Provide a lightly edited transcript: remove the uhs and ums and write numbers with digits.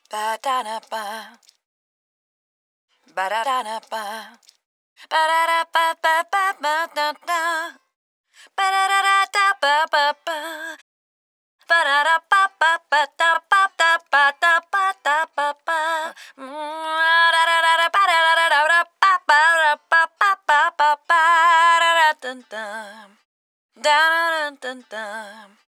Ba da da ba. Ba da da da ba. Ba da da ba ba ba ba da da. Ba da da da da ba ba ba. Ba da da ba ba ba da ba da ba da ba da ba ba. Da da da da ba da da da da ba ba da ba ba ba ba ba da da dun dun. Da da dun dun dun.